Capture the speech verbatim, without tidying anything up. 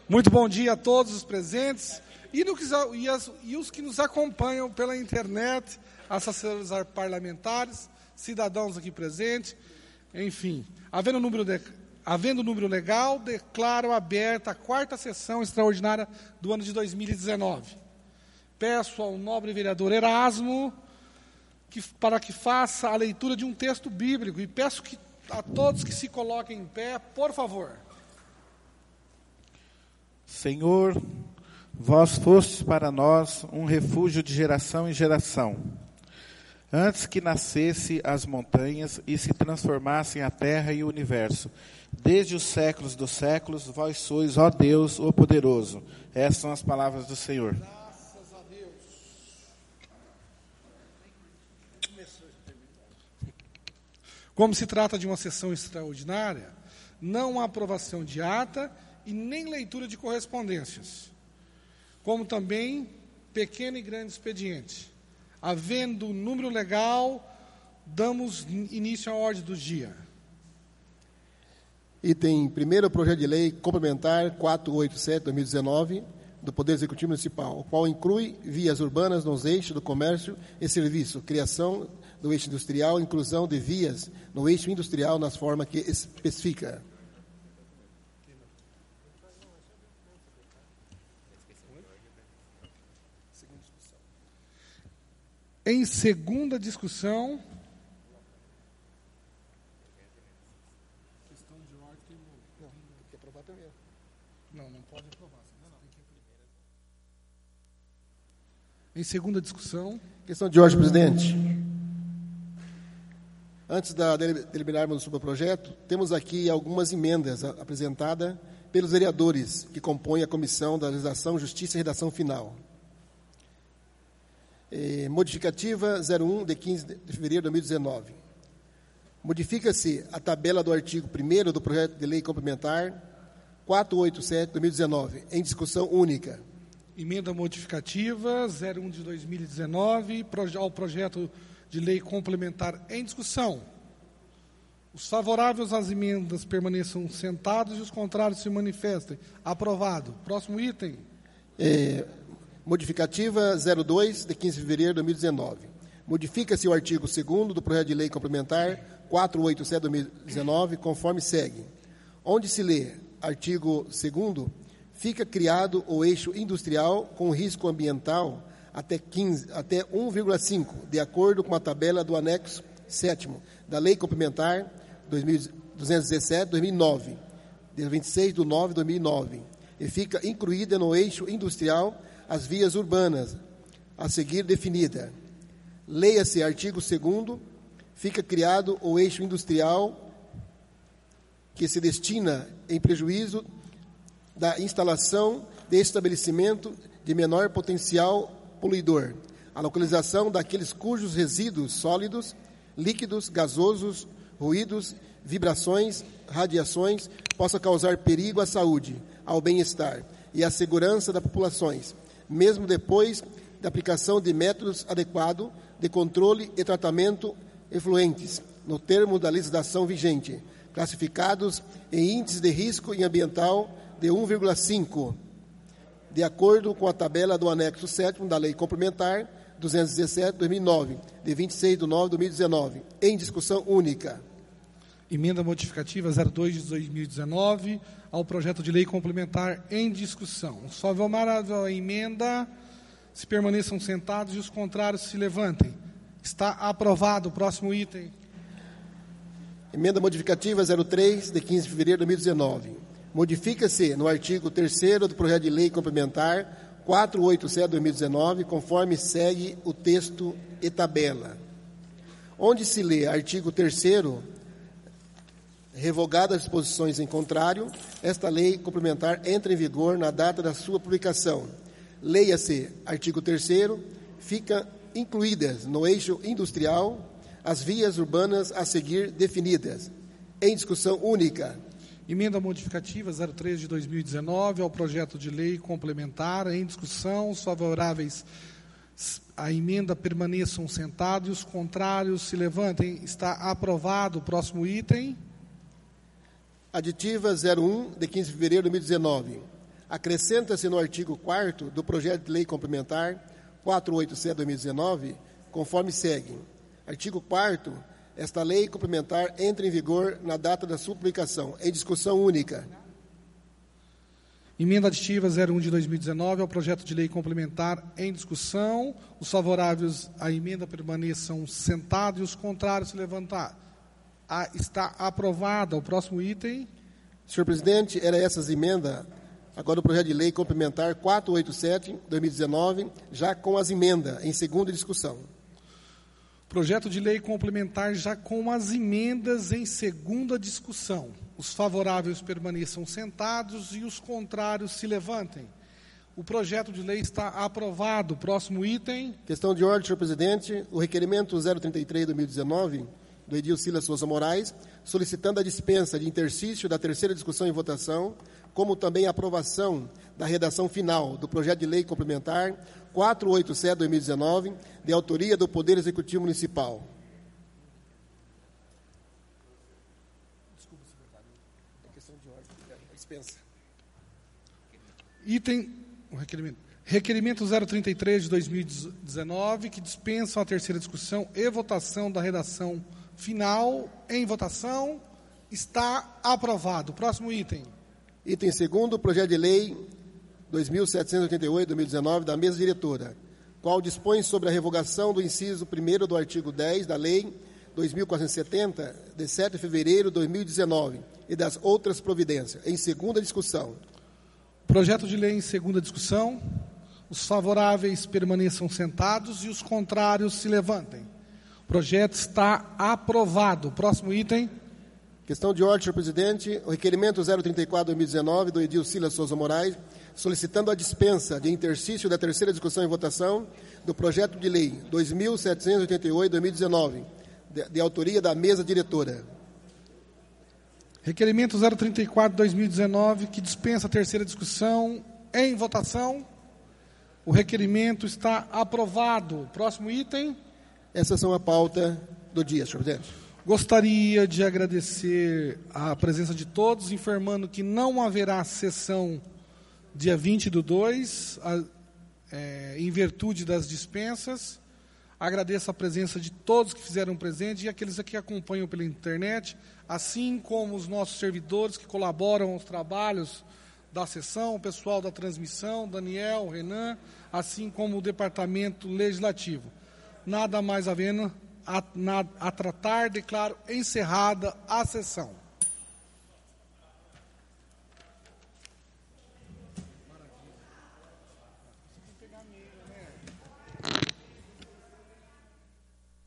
Muito bom dia a todos os presentes e, no, e, as, e os que nos acompanham pela internet, assessores parlamentares, cidadãos aqui presentes, enfim. Havendo número, de, havendo número legal, declaro aberta a quarta sessão extraordinária do ano de dois mil e dezenove. Peço ao nobre vereador Erasmo que, para que faça a leitura de um texto bíblico e peço que, a todos que se coloquem em pé, por favor. Senhor, vós fostes para nós um refúgio de geração em geração. Antes que nascesse as montanhas e se transformassem a terra e o universo, desde os séculos dos séculos, vós sois, ó Deus, o poderoso. Essas são as palavras do Senhor. Graças a Deus. Como se trata de uma sessão extraordinária, não há aprovação de ata e nem leitura de correspondências, como também pequeno e grande expediente. Havendo número legal, damos início à ordem do dia. Item primeiro, projeto de lei complementar quatrocentos e oitenta e sete de dois mil e dezenove, do Poder Executivo Municipal, o qual inclui vias urbanas nos eixos do comércio e serviço, criação do eixo industrial, inclusão de vias no eixo industrial nas formas que especifica. Em segunda discussão, questão de ordem, não, tem que aprovar primeiro. Não, não pode aprovar. Não, não. Em segunda discussão, questão de ordem, presidente. Antes de deliberarmos sobre o projeto, temos aqui algumas emendas apresentadas pelos vereadores que compõem a Comissão da Legislação, Justiça e Redação Final. Eh, modificativa zero um, de quinze de fevereiro de dois mil e dezenove. Modifica-se a tabela do artigo primeiro do projeto de lei complementar quatrocentos e oitenta e sete de dois mil e dezenove, em discussão única. Emenda modificativa zero um de dois mil e dezenove, ao projeto de lei complementar em discussão. Os favoráveis às emendas permaneçam sentados e os contrários se manifestem. Aprovado. Próximo item. É, modificativa zero dois, de quinze de fevereiro de dois mil e dezenove. Modifica-se o artigo segundo do projeto de lei complementar quatrocentos e oitenta e sete de dois mil e dezenove, conforme segue. Onde se lê artigo segundo, fica criado o eixo industrial com risco ambiental até, quinze, até um vírgula cinco, de acordo com a tabela do anexo sétimo da Lei Complementar duzentos e dezessete de dois mil e nove, de vinte e seis de nove de dois mil e nove, e fica incluída no eixo industrial as vias urbanas a seguir definida. Leia-se artigo segundo, fica criado o eixo industrial que se destina em prejuízo da instalação de estabelecimento de menor potencial poluidor, a localização daqueles cujos resíduos sólidos, líquidos, gasosos, ruídos, vibrações, radiações possa causar perigo à saúde, ao bem-estar e à segurança das populações, mesmo depois da aplicação de métodos adequados de controle e tratamento efluentes, no termo da legislação vigente, classificados em índices de risco ambiental de um vírgula cinco, de acordo com a tabela do anexo sétimo da Lei Complementar duzentos e dezessete de dois mil e nove, de vinte e seis de nove de dois mil e dezenove, em discussão única. Emenda modificativa zero dois de dois mil e dezenove ao projeto de lei complementar em discussão. Os favoráveis à emenda se permaneçam sentados e os contrários se levantem. Está aprovado. O próximo item. Emenda modificativa zero três, de quinze de fevereiro de dois mil e dezenove. Modifica-se no artigo terceiro do projeto de lei complementar quatrocentos e oitenta e sete de dois mil e dezenove, conforme segue o texto e tabela. Onde se lê artigo terceiro, revogadas as disposições em contrário, esta lei complementar entra em vigor na data da sua publicação. Leia-se artigo terceiro, fica incluídas no eixo industrial as vias urbanas a seguir definidas. Em discussão única. Emenda modificativa zero três de dois mil e dezenove ao projeto de lei complementar em discussão. Os favoráveis à emenda permaneçam sentados e os contrários se levantem. Está aprovado. O próximo item. Aditiva zero um, de quinze de fevereiro de dois mil e dezenove. Acrescenta-se no artigo quarto do projeto de lei complementar quatrocentos e oitenta e sete barra dois mil e dezenove, conforme segue. Artigo quarto. Esta lei complementar entra em vigor na data da sua publicação. Em discussão única. Emenda aditiva zero um de dois mil e dezenove ao projeto de lei complementar em discussão. Os favoráveis à emenda permaneçam sentados e os contrários se levantar. Ah, está aprovada. O próximo item. Senhor presidente, era essas emendas, agora o projeto de lei complementar quatrocentos e oitenta e sete barra dois mil e dezenove, já com as emendas em segunda discussão. Projeto de lei complementar já com as emendas em segunda discussão. Os favoráveis permaneçam sentados e os contrários se levantem. O projeto de lei está aprovado. Próximo item. Questão de ordem, senhor presidente. O requerimento zero trinta e três barra dois mil e dezenove, do Edil Silas Souza Moraes, solicitando a dispensa de interstício da terceira discussão e votação, como também a aprovação da redação final do projeto de lei complementar quatrocentos e oitenta e sete barra dois mil e dezenove, de autoria do Poder Executivo Municipal. Desculpa, secretário. É questão de ordem. Dispensa. Item, o requerimento. Requerimento zero trinta e três de dois mil e dezenove, que dispensa a terceira discussão e votação da redação final. Em votação, está aprovado. Próximo item. Item segundo, projeto de lei dois mil setecentos e oitenta e oito barra dois mil e dezenove, da mesa diretora, qual dispõe sobre a revogação do inciso primeiro do artigo dez da Lei dois mil quatrocentos e setenta, de sete de fevereiro de dois mil e dezenove, e das outras providências. Em segunda discussão. Projeto de lei em segunda discussão. Os favoráveis permaneçam sentados e os contrários se levantem. O projeto está aprovado. Próximo item. Questão de ordem, senhor presidente. O requerimento zero trinta e quatro barra dois mil e dezenove, do Edil Silas Souza Moraes, solicitando a dispensa de interstício da terceira discussão e votação do projeto de lei dois mil setecentos e oitenta e oito barra dois mil e dezenove, de, de autoria da mesa diretora. Requerimento zero trinta e quatro barra dois mil e dezenove, que dispensa a terceira discussão. Em votação. O requerimento está aprovado. Próximo item. Essas são a pauta do dia, senhor presidente. Gostaria de agradecer a presença de todos, informando que não haverá sessão dia vinte do dois, a, é, em virtude das dispensas. Agradeço a presença de todos que fizeram presente e aqueles que acompanham pela internet, assim como os nossos servidores que colaboram aos trabalhos da sessão, o pessoal da transmissão, Daniel, Renan, assim como o departamento legislativo. Nada mais havendo a, na, a tratar, declaro encerrada a sessão. Maravilha. Você tem que pegar meio.